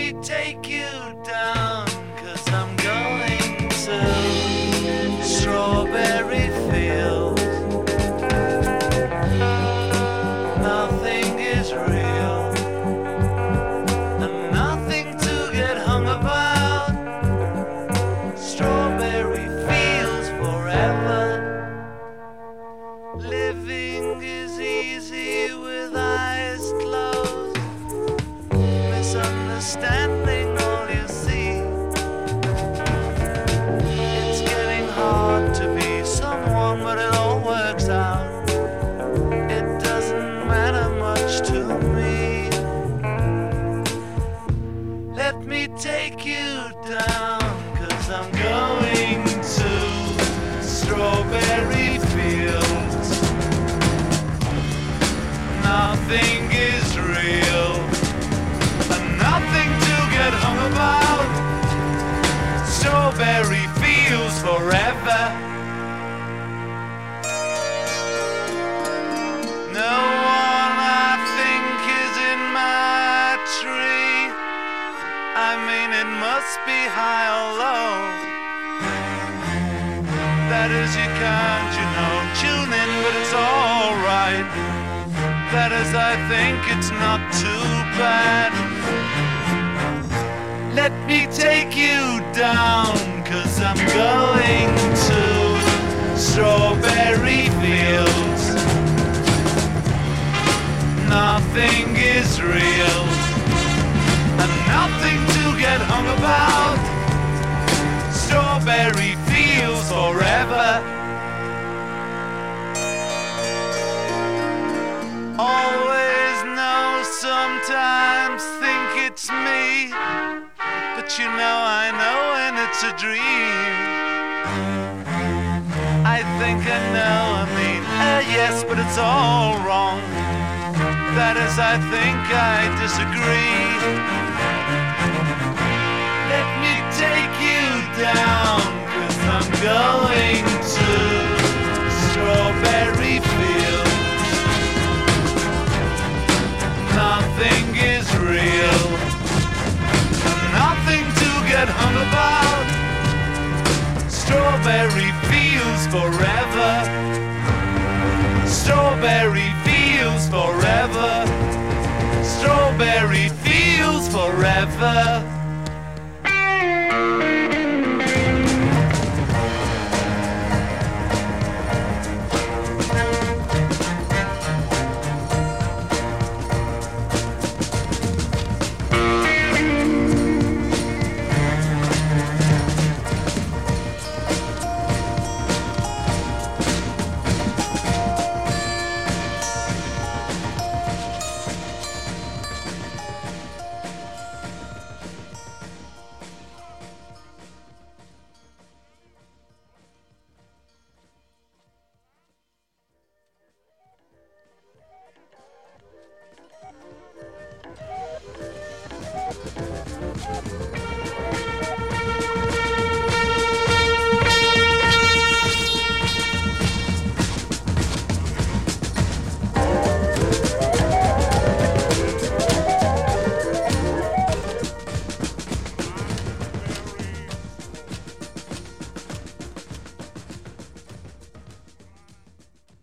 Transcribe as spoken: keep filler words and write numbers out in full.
me take you down, 'cause I'm going to strawberry fields. Nothing is real, and nothing to get hung about. Strawberry fields forever. Living is easy with eyes closed. Misunderstanding all you see. It's getting hard to be someone, but it all works out. It doesn't matter much to me. Let me take you down, 'cause I'm going to strawberry fields. Nothing is real, and nothing to get hung about. Strawberry fields forever. No one I think is in my tree. I mean, it must be high or low. That is, you can't, you know, tune in, but it's alright. That is, I think it's not too bad. Let me take you down, 'cause I'm going to strawberry fields. Nothing is real, and nothing to get hung about. Strawberry fields forever. Always know, sometimes think it's me, but you know I know when it's a dream. I think I know, I mean, uh, yes, but it's all wrong. That is, I think I disagree. Let me take you down, 'cause I'm going to strawberry fields. Nothing is real, and nothing to get hung about. Strawberry fields forever. Strawberry fields forever. Strawberry fields forever.